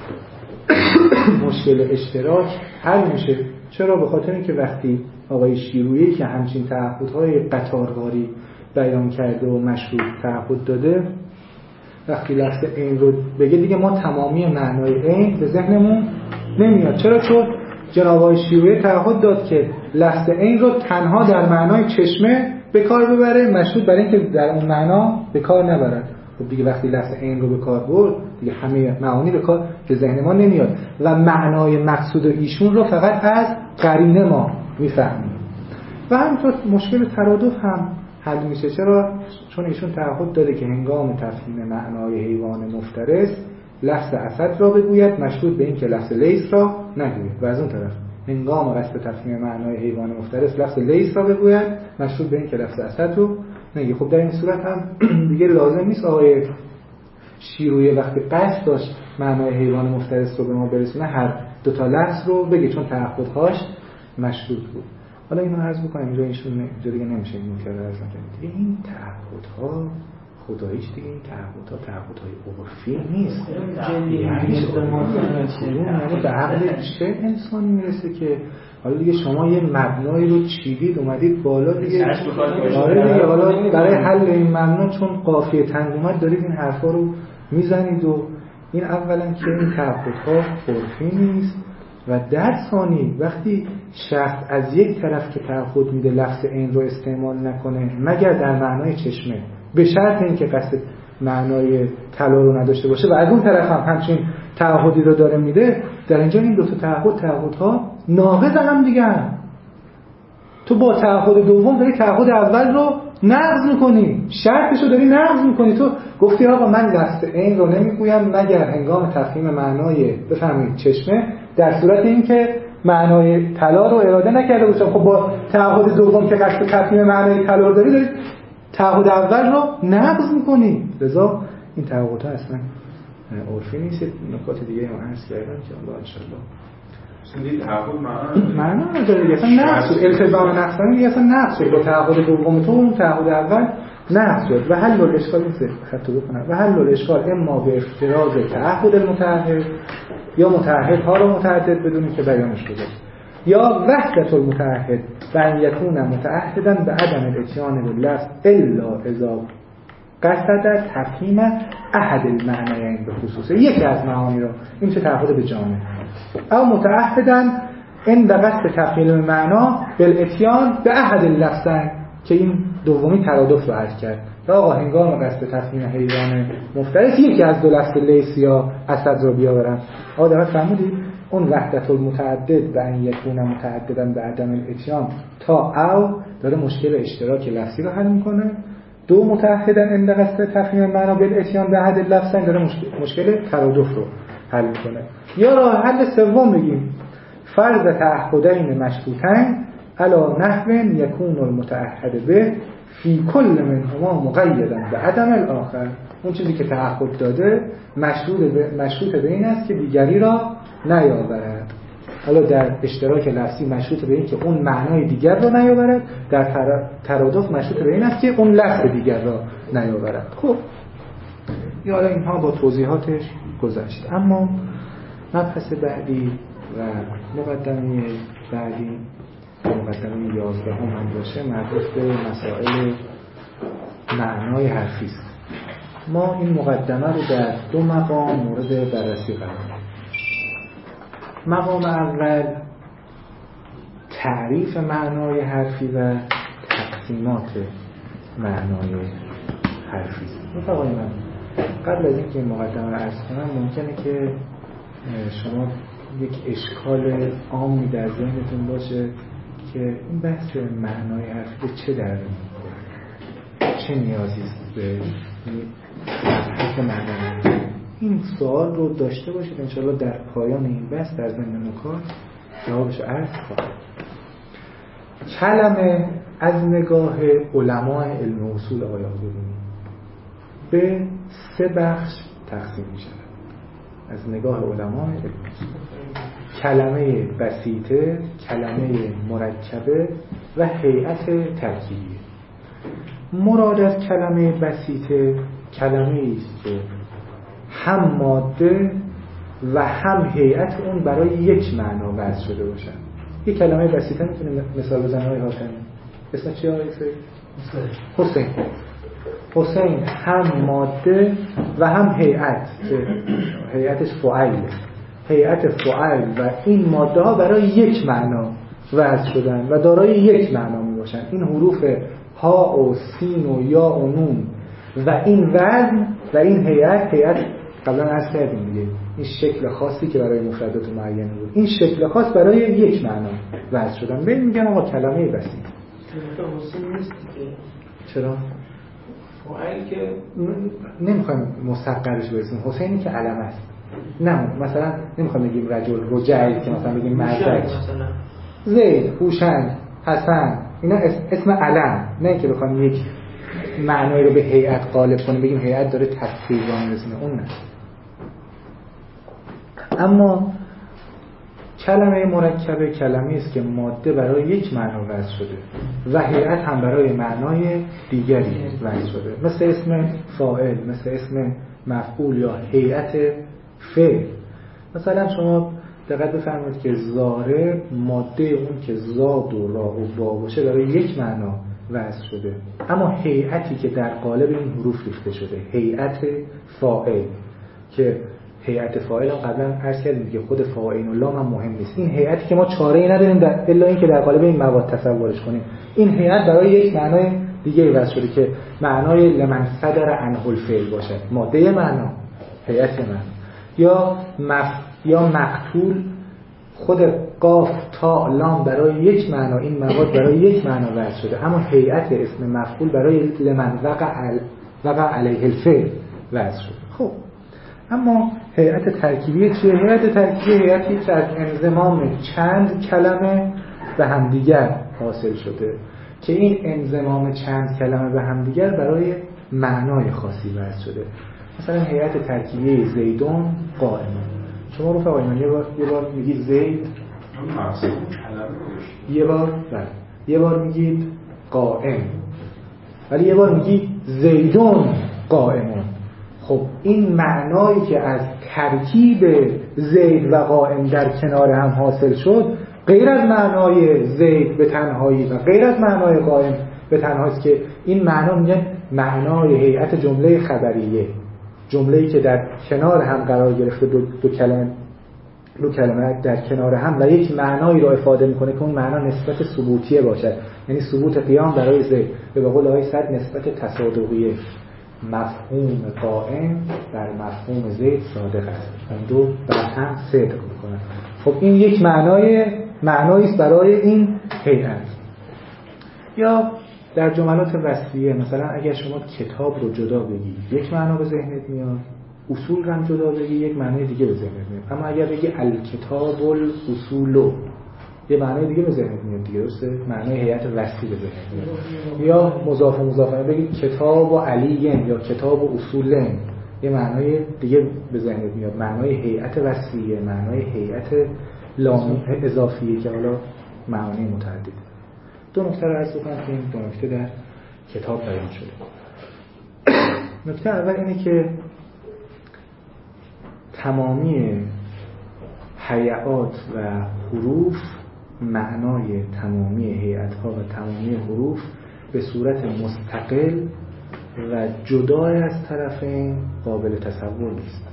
مشکل اشتراک حل میشه. چرا؟ به خاطر اینکه وقتی آقای شیرویی که همچین تعهدهای قطارواری بیان کرده و مشروط تعهد داده، وقتی لفظ این رو بگه دیگه ما تمامی معنای این به ذهنمون نمیاد. چرا؟ چون جناب آقای شیرویی تعهد داد که لفظ این رو تنها در معنای چشمه به کار ببره، مشروط برای اینکه در اون معنا به کار نبرد. خب دیگه وقتی لفظ این رو به کار برد دیگه همه معانی به کار به ذهن ما نمیاد و معنای مقصود ایشون رو فقط از قرینه ما میفهمیم. و همینطور مشکل ترادف هم حل میشه. چرا؟ چون ایشون تعهد داده که هنگام تفهیم معنای حیوان مفترس لفظ اسد را بگوید، مشروط به این که لفظ لیس را نگوید. و از اون طرف هنگام قصد تفهیم معنای حیوان مفترس لفظ لیس را بگوید، مشروط به این که لفظ اسد رو نگه. خب در این صورت هم دیگه لازم نیست آقای شیرویی وقتی قصد داشت معنای حیوان مفترس رو به ما برسونه هر دو تا لفظ رو بگه، چون تعهدهاش مشروط بود. حالا اینو عرض بکنم اینجا ایشون اینجا دیگه نمیشه این نکته رو عرض کنم. دیگه این تعهدها خداییش دیگه این تعهدها تعهدهای عرفی نیست. یعنی به عقل چه انسانی میرسه که حالا دیگه شما یه مبنایی رو چیدید اومدید بالا دیگه آره دیگه حالا برای حل این مبنا چون قافیه تنگ اومد دارید این حرفا رو میزنید و این اولا که این تعهدها عرفی نیست و در ثانی وقتی شخص از یک طرف که تعهد میده لفظ این رو استعمال نکنه مگر در معنای چشمه به شرط اینکه قصد معنای طلا رو نداشته باشه و از اون طرف هم همچین تعهدی رو داره میده، در اینجا این دو تا تعهد تعهدها ناقض هم دیگه هم. تو با تعهد دوم داری تعهد اول رو نقض میکنی، شرطش رو داری نقض میکنی. تو گفتی آقا من لفظ این رو نمیگویم مگر هنگام تفهیم معنای بفهمید چشمه، در صورت اینکه معنای طلا رو اراده نکرده باشم. خب با تعهد دوم که قصد تفهیم معنای طلا رو داری داری تعهد اول رو نقض میکنی. لذا این تعهدها اصلا عرفی نیست. نکات دیگه هم عرض کردم که الله ان شاء الله سندی تعهد معنا معنا نداره دیگه، اصلا نقض شد. التزام نقض دیگه اصلا نقض شد. با تعهد دوم تو اون تعهد اول نقض شد. و حل الاشکال نیست خط بکنم. و حل الاشکال اما به افتراض تعهد المتعهد یا متعهدها رو متعدد بدونی که بیانش گذاشت، یا وحدت المتعهد و ان یکون متعهدا به عدم الاتیان باللفظ الا اذا قصد تفهیم احد المعنیین به خصوصه، یکی از معانی رو، این چه تعهد به جامع، او متعهدا ان قصد تفهیم معنا بالاتیان به احد اللفظین که این دومی ترادف رو عرض کرد، و آقا هنگام قصد تفهیم حیوان مفترس یکی از دو لفظ لیس یا اسد رو بیاورن. آقا دقیق فرمودید اون وحدت المتعدد و ان یکون متعددا به عدم الاتیان تا او داره مشکل اشتراک لفظی رو حل میکنه. دو متعهدا عند قصد تفهیم معنا بالاتیان به حد لفظا داره مشکل, مشکل ترادف رو حل میکنه. یا راه حل سوم بگیم فرض تعهدین مشروطین علی نحو یکون المتعهد به فی کل منهما مقیدا به عدم الاخر. اون چیزی که تعهد داده مشروط به مشروط به این است که دیگری را نیاورد. حالا در اشتراک لفظی مشروط به این که اون معنای دیگر را نیاورد، در ترادف مشروط به این است که اون لفظ دیگر را نیاورد. خب یالا اینها با توضیحاتش گذشت. اما مبحث بعدی و مقدمه بعدی مقدمه یازده هم هم باشه مربوط به مسائل معنای حرفی است. ما این مقدمه رو در دو مقام مورد بررسی قرار دادیم. مقام اول تعریف معنای حرفی و تقسیمات معنای حرفی است. متوجه من قبل از اینکه این مقدمه رو عرض کنم ممکنه که شما یک اشکال عامی در ذهنتون باشه که این بحث معنای حرفی به چه دردی می‌خوره، چه نیازی است به مبحث معنای. این سوال رو داشته باشید انشاءالله در پایان این بحث در ضمن نکات جوابش عرض خواهم. کلمه از نگاه علمای علم اصول آیات ببینید به سه بخش تقسیم می شود. از نگاه علمای علم اصول کلمه بسیطه، کلمه مرکبه و هیئت ترکیبیه. مراد از کلمه بسیطه کلمه ایست که هم ماده و هم هیئت اون برای یک معنا وضع شده باشن. یک کلمه بسیطه میتونه مثال بزنه های هاشمی؟ اسم چی های حسین؟ حسین هم ماده و هم هیئت که هیئتش فعیله. هیئت فعیل و این ماده ها برای یک معنا وضع شدن و دارای یک معنا می باشن. این حروف ها و سین و یا و نون و این وزن و این هیئت هیئت قبلا عرض کردیم دیگه این شکل خاصی که برای مفردات معینه بود این شکل خاص برای یک معنا وضع شدن. به میگن آقا کلمه بسیط. حسین نیست دیگه. چرا؟ فاعل که نمیخوایم مستقرش برسیم. حسینی که علم است. نه مثلا نمیخوایم بگیم رجل رجل که مثلا بگیم مردک. زید، هوشنگ، حسن اینا اسم علم، نه که بخوایم یک معنایی رو به هیئت غالب کنیم بگیم هیئت داره تفسیر رو میرسونه. اون نه. اما کلمه مرکبه کلمه‌ای است که ماده برای یک معنا وضع شده و هیئت هم برای معنای دیگری وضع شده، مثل اسم فاعل، مثل اسم مفعول یا هیئت فعل. مثلا شما دقت بفرمایید که زاره ماده اون که زاد و را و با باشه برای یک معنا وضع شده، اما هیئتی که در قالب این حروف ریخته شده هیئت فاعل که هیئت فاعل هم قبلا عرض کردیم که خود فاعل و لام هم مهم نیست. این هیئتی که ما چاره‌ای نداریم در الا این که در قالب این مواد تصورش کنیم. این هیئت برای یک معنای دیگه وضع شده که معنای لمن صدر عنه الفعل باشه، ماده معنا، هیئت معنا. یا مف یا مقتول خود قاف تا لام برای یک معنا، این مواد برای یک معنا وضع شده، اما هیئت اسم مفعول برای لمن وقع وقع علیه الفعل وضع شده. خب اما هیئت ترکیبی چیه؟ هیئت ترکیبی هیئتی که از انضمام چند کلمه به همدیگر حاصل شده که این انضمام چند کلمه به همدیگر برای معنای خاصی وضع شده. مثلا هیئت ترکیبی زیدون قائمون. شما رو فقایمان یه بار یه بار میگید زید، یه بار بله یه بار میگید قائم، ولی یه بار میگید زیدون قائمون. خب این معنایی که از ترکیب زید و قائم در کنار هم حاصل شد غیر از معنای زید به تنهایی و غیر از معنای قائم به تنهایی است که این معنا میگن معنای هیئت جمله خبریه، جمله‌ای که در کنار هم قرار گرفته دو, دو کلمه دو کلمه در کنار هم و یک معنایی رو افاده میکنه که اون معنا نسبت ثبوتیه باشد، یعنی ثبوت قیام برای زید. به قول آقای سعد نسبت تصادقیه، مفهوم قائم در مفهوم زید صادق است، اون دو بر هم صدق میکنن. خب این یک معنای معنایی است برای این هیئت. یا در جملات وصفیه مثلا اگر شما کتاب رو جدا بگی یک معنا به ذهنت میاد، اصول رو هم جدا بگی یک معنای دیگه به ذهنت میاد. اما اگر بگی الکتاب الاصول یه معنای دیگه به ذهنت میاد دیگه، درسته؟ معنای هیئت وصفی به ذهنت میاد. یا مضاف و مضاف الیه بگی کتاب و علی یا کتاب و اصول یه معنای دیگه به ذهنت میاد، معنای هیئت وصفیه، معنای هیئت لام اضافیه که حالا معانی متعدد. دو نکته رو عرض بکنم که این دو نکته در کتاب بیان شده. نکته اول اینه که تمامی هیئات و حروف، معنای تمامی هیئت‌ها و تمامی حروف به صورت مستقل و جدای از طرفین قابل تصور نیست.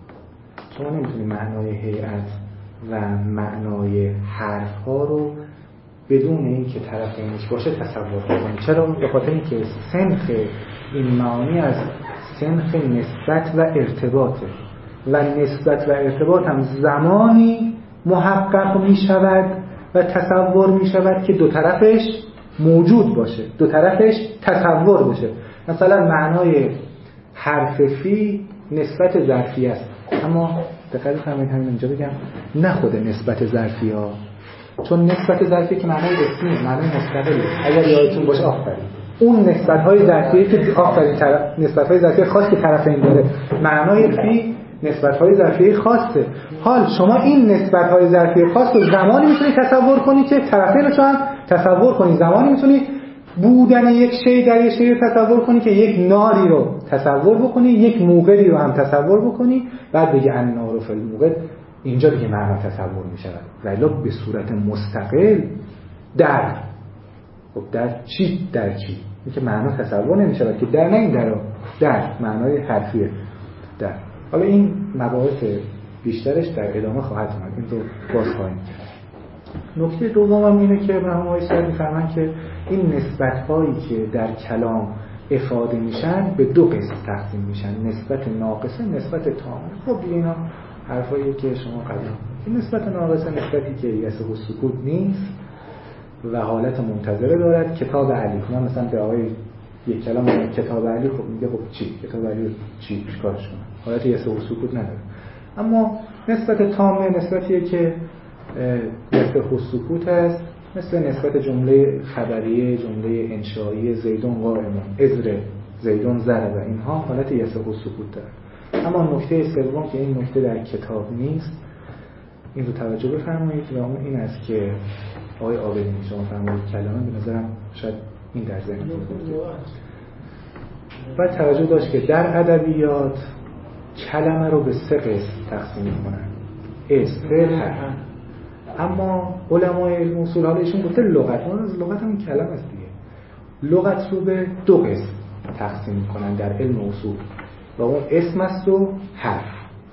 شما نمیتونید معنای هیئت و معنای حرف‌ها رو بدون اینکه طرفینش باشه تصور کنید. چرا؟ به خاطر اینکه سنخ این معانی از سنخ نسبت و ارتباطه و نسبت و ارتباط هم زمانی محقق می شود و تصور می شود که دو طرفش موجود باشه، دو طرفش تصور بشه. مثلا معنای حرف فی نسبت ظرفی است، اما دقیق فرمایید همین اینجا بگم نه خود نسبت ظرفی ها، چون نسبت ظرفی که معنای اسمی، معنای مستقلی. اگر یادتون باشه آفرین اون نسبت های ظرفی که آفرین طرف نسبت های ظرفی خاص که طرفین داره، معنای فی نسبت های ظرفی خاصه. حال شما این نسبت های ظرفی خاص رو زمانی میتونید تصور کنید که طرفین رو هم تصور کنید، زمانی میتونید بودن یک شی در یک شی رو تصور کنید که یک ناری رو تصور بکنید، یک موقعی رو هم تصور بکنید، بعد بگی النار فی الموقد، اینجا دیگه معنا تصور می شود. ولی به صورت مستقل در، خب در چی؟ در چی؟ این که معنا تصور نمی شود که در، نه این در در معنای حرفیه در. حالا این مباحث بیشترش در ادامه خواهد اومد، این رو باز خواهیم کرد. نکته دومم اینه که مرحوم آقای سعدی می‌فرمایند که این نسبت‌هایی که در کلام افاده میشن به دو قسم تقسیم میشن، نسبت ناقصه، نسبت تامه. خب اینا حرفایی که شما قبلا، این نسبت ناقصه نسبتی که یسه و سکوت نیست و حالت منتظره دارد. کتاب علی، من مثلا به آقای یک کلام کتاب علی، خب میگه خب چی؟ کتاب علی چی؟ چیکارش کنم؟ حالت یسه و سکوت نداره. اما نسبت تامه نسبتیه که یسه و سکوت است، مثل نسبت جمله خبریه، جمله انشایی زیدون قائمون، ازر زیدون ضرب، اینها حالت یسه و سکوت داره. اما نکته سوم که این نکته در کتاب نیست، این رو توجه بفرمایید و اون این است که آقای عابدی شما فرمایید کلمه به نظرم شاید این در ذهن بود. بعد توجه داشت که در ادبیات کلمه رو به سه قسم تقسیم می‌کنن، استفهام. اما علمای علم اصول حالا ایشون گفته لغت، لغت هم کلمه است دیگه. لغت رو به دو قسم تقسیم می‌کنن در علم اصول و اون اسم است و حرف.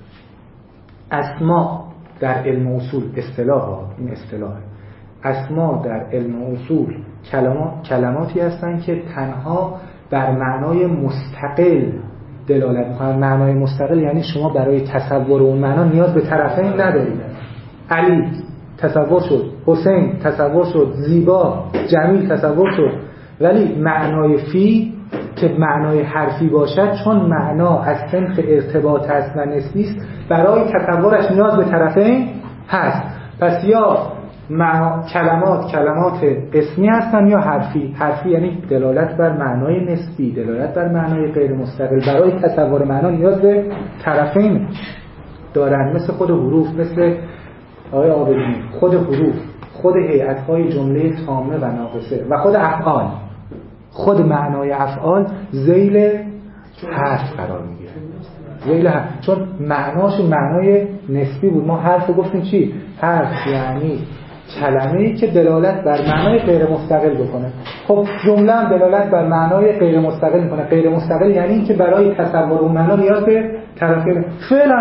اسما در علم اصول اصطلاح ها، این اصطلاحه. اسما در علم اصول کلمات کلماتی هستند که تنها بر معنای مستقل دلالت می‌کنند. معنای مستقل یعنی شما برای تصور اون معنا نیاز به طرفین ندارید. علی تصور شد، حسین تصور شد، زیبا، جمیل تصور شد، ولی معنای فی که معنای حرفی باشد، چون معنا از سنخ ارتباط است و نسبی است، برای تصورش نیاز به طرفین هست. پس یا کلمات کلمات اسمی هستن یا حرفی. حرفی یعنی دلالت بر معنای نسبی، دلالت بر معنای غیر مستقل، برای تصور معنا نیاز به طرفین دارن. مثل خود حروف، مثل آقای عابدی خود حروف، خود هیئت‌های جمله تامه و ناقصه و خود افعال، خود معنای افعال ذیل حرف قرار میگیره. ذیل حرف، چون معناش معنای نسبی بود. ما حرف گفتیم چی؟ حرف یعنی کلمه‌ای که دلالت بر معنای غیر مستقل بکنه. خب جمله هم دلالت بر معنای غیر مستقل میکنه. غیر مستقل یعنی این که برای تصور اون معنا نیاز به طرفین. فعلا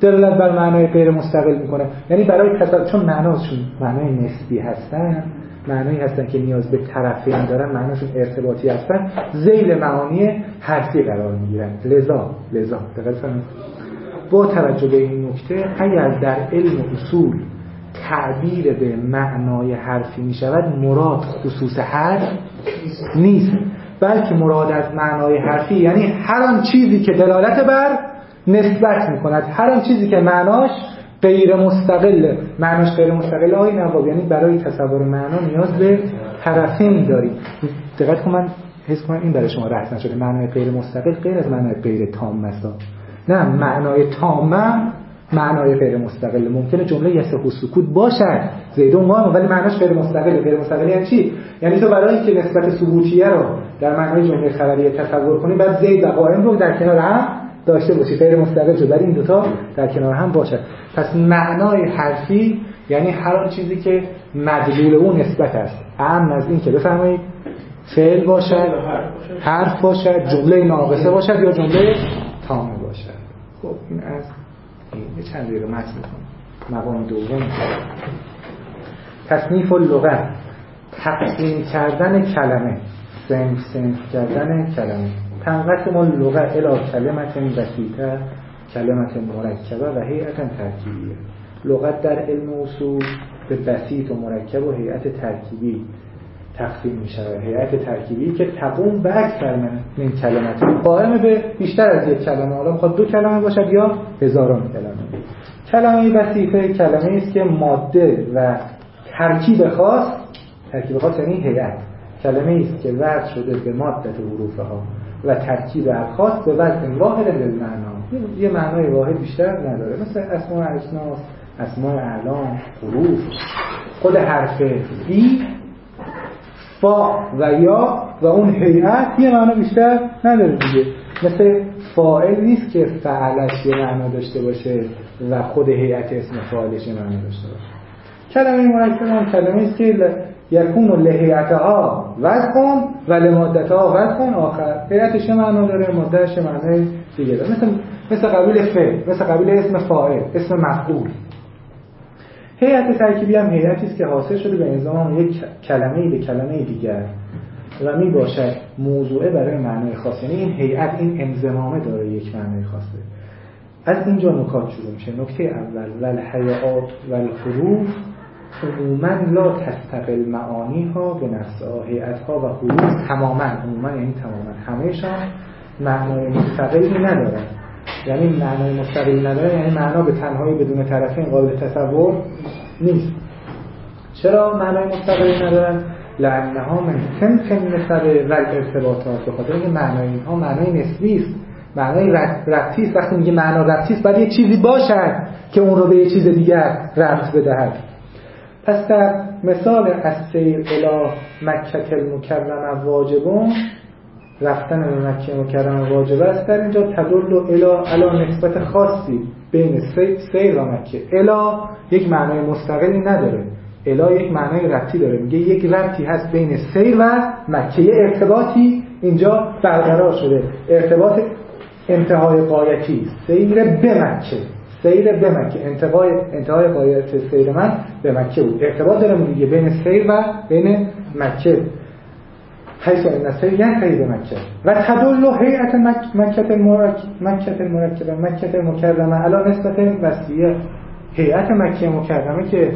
دلالت بر معنای غیر مستقل میکنه. یعنی برای تصور، چون معناشون معنای نسبی هستن، معنایی هستن که نیاز به طرفین دارن، معناشون ارتباطی هستن، ذیل معانی حرفی قرار میگیرن. لذا لذا دقیق کنید با توجه به این نکته، اگر در علم اصول تعبیر به معنای حرفی می شود، مراد خصوص حرف نیست، بلکه مراد از معنای حرفی یعنی هر آن چیزی که دلالت بر نسبت می کند، هر آن چیزی که معناش غیر مستقله. معناش غیر مستقله آقای نواب یعنی برای تصور معنا نیاز به طرفین داریم. دقت کن، من حس کنم این برای شما رأس نشده. معنای غیر مستقل غیر از معنای غیر تام است. نه، معنای تام معنای غیر مستقل. ممکنه جمله یصح السکوت باشد زیدون قائم، ولی معناش غیر مستقل. غیر مستقل یعنی چی؟ یعنی تو برای اینکه نسبت ثبوتیه رو در معنای جمله خبریه تصور کنی، بعد زید و قائم رو در کنار هم داشته باشی. غیر مستقل شد ولی این دو تا در کنار هم باشد. پس معنای حرفی یعنی هر آن چیزی که مدلول اون نسبت است، اهم از این که بفرمایید فعل باشد، حرف باشد، جمله ناقصه باشد یا جمله تامه باشد. خب این از این چند دقیقه متن می‌کنم. مقام دوم، تصنیف اللغت، تقسیم کردن کلمه، صنف صنف کردن کلمه. تنقسم اللغت الی کلمت بسیطه، کلمت مرکبه و هیئت ترکیبیه. لغت در علم اصول به بسیط و مرکب و هیئت ترکیبی تقسیم می شود. هیئت ترکیبی که تقوم به اکثر من این کلمات، قائم به بیشتر از یک کلمه، حالا میخواد دو کلمه باشد یا هزاران کلمه. کلمه بسیطه کلمه است که ماده و ترکیب خاص، ترکیب خاص یعنی هیئت، کلمه است که وضع شده به ماده حروفها و ترکیب خاص به وزن واحد للمعنا، یه معنای واحد بیشتر نداره. مثل اسماء اجناس، اسماء اعلام، حروف. خود حرف ای، فا و یا و اون هیئت یه معنا بیشتر نداره دیگه. مثل فاعل نیست که فعلش یه معنا داشته باشه و خود هیئت اسم فاعلش یه معنا داشته باشه. کلمه مرکب هم کلمه است که یکون لهیئتها وزن و لمادتها وزن آخر. هیئتش معنا داره، مادهش معنای دیگه داره. مثل مثل قبیل فعل، مثل قبیل اسم فاعل، اسم مفعول. هیئت ترکیبی هم هیئتی است که حاصل شده به انضمام یک کلمه‌ای به کلمه دیگر و می باشد موضوعه برای معنای خاص. یعنی این هیئت، این انضمامه داره یک معنای خاصه. از اینجا نکات شروع میشه. نکته اول، والحیات والحروف عموما لا تستقل معانیها به نفسها. هیئت‌ها و حروف تماما، عموما یعنی تماما، همه‌شان معنای مستقلی ندارن. یعنی معنای مستقلی نداره یعنی معنا به تنهایی بدون طرفین قابل تصور نیست. چرا معنای مستقلی ندارن؟ لأنها من صنف النسب و الارتباطات. به خاطر اینکه معنای اینها معنای نسبی است، معنای ربطی است. وقتی میگه معنا ربطی است، باید یه چیزی باشد که اون رو به یه چیز دیگر ربط بدهد. پس در مثال السیر الی مکة المکرمه واجبون، رفتن به مکه مکرمه واجب است، در اینجا تدل الی علی نسبت خاصی بین سیر و مکه. الی یک معنای مستقلی نداره، الی یک معنای ربطی داره. میگه یک ربطی هست بین سیر و مکه، یه ارتباطی اینجا برقرار شده، ارتباط انتهای غایتی، سیر به مکه، سیر به مکه، انتهای انتهای غایت سیر من به مکه بود. ارتباط داره میگه بین سیر و بین مکه، حیث ان سیر ینتهی به مکه. و تدل هیئت مکه المرکبه مکه المرکبه مکه المکرمه علی نسبت وصفیه. هیئت مکه مکرمه که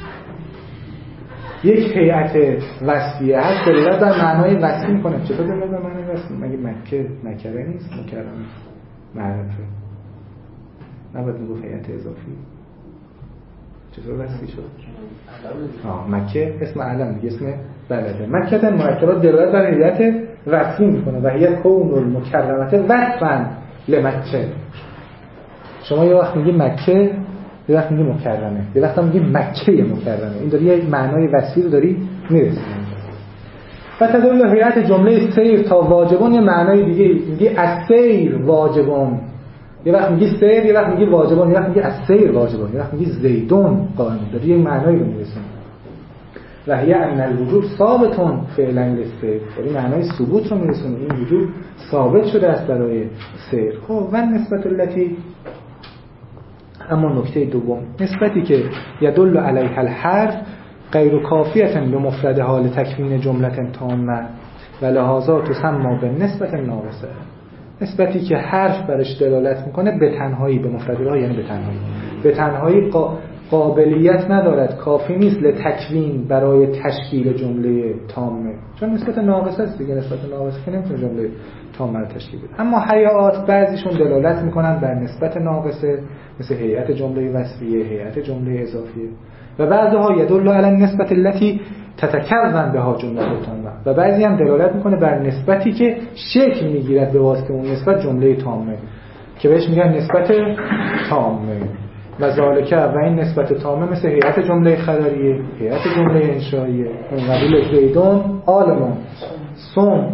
یک هیئت وصفیه هست، دلالت بر معنای وصفی میکنه. چطور دلالت بر معنای وصفی؟ مگه مکه نکره نیست؟ مکرمه معرفه، نباید میگفت هیئت اضافی. چطور وصفی شد؟ آه مکه اسم علم دیگه، اسم بلده. مکه مرکبات دلالت بر هیئت وصفی میکنه و هیئت کون المکرمه وصفا لمکه. شما یه وقت میگی مکه، یه وقت میگی مکرمه، یه وقت میگی مکه مکرمه. این داری یه معنای وصفی رو داری میرسونی. و تدل هیئت جمله سیر تا واجبون یه معنای دیگه، میگی السیر واجبون، یه وقت میگی سیر، یه وقت میگی واجبون، یه وقت میگی السیر واجبون، یه وقت میگی زیدون قائم. داری یه معنایی رو میرسونی. و هی ان الوجوب ثابتون فعلا للسیر، داری معنای ثبوت رو میرسونی. این وجوب ثابت شده است برای سیر. خب و نسبت التی اما نکته دوم، نسبتی که یدل علیه الحرف غیر کافیه به مفرد حال تکوین جمله تامه و لحاظا تسمى به نسبت ناقصه. نسبتی که حرف برش دلالت میکنه به تنهایی، به مفرد ها یعنی به تنهایی، به تنهایی قا... قابلیت ندارد، کافی نیست لتکوین برای تشکیل جمله تامه، چون نسبت ناقصه است دیگه. نسبت ناقصه که نمیتونه جمله تامه رو تشکیل بده. اما هیئات بعضیشون دلالت میکنن بر نسبت ناقصه، مثل هیئت جمله وصفیه، هیئت جمله اضافیه، و بعضها یدل علی النسبت التي تتکون بها جمله تامه، و بعضی هم دلالت میکنه بر نسبتی که شکل میگیرد به واسطه اون نسبت جمله تامه که بهش میگن نسبت تامه. و ذالکه و این نسبت تامه مثل هیئت جمله خبریه، هیئت جمله انشائیه، اون قبیل زیدون عالمون سوم.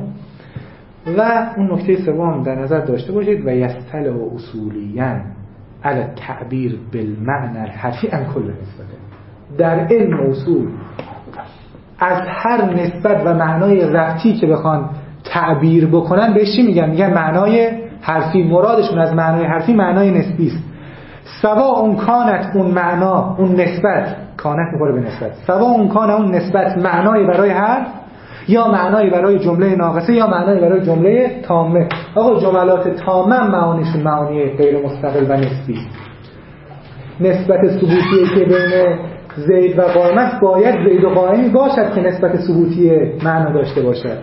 و اون نکته سوم در نظر داشته باشید و یستل و اصولیاً علی تعبیر بالمعنى الحرفی عن کل نسبته. در علم اصول از هر نسبت و معنای ربطی که بخوان تعبیر بکنن بهش چی میگن؟ میگن معنای حرفی. مرادشون از معنای حرفی معنای نسبی است. سوا اون کانت اون معنا اون نسبت کانت میخوره به نسبت، سوا اون کانت اون نسبت معنای برای حرف یا معنای برای جمله ناقصه یا معنای برای جمله تامه. آقا جملات تامه معانیشون معانی غیر مستقل و نسبی. نسبت ثبوتی که بین زید و قائم است باید زید و قائمی باشد که نسبت ثبوتی معنا داشته باشد.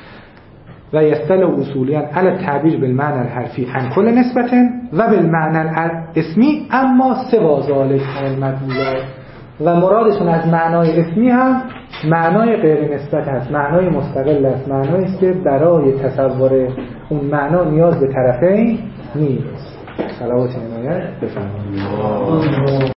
و یستل اصولیاً علی تعبیر بالمعنى الحرفی عن کل نسبت و بالمعنى الاسمی اما سوا ذلک المدلول. و مرادشون از معنای اسمی هم معنای غیر نسبت هست، معنای مستقل است، معنایی است که برای تصور اون معنا نیاز به طرفین نیست. صلوات عنایت بفرمایید.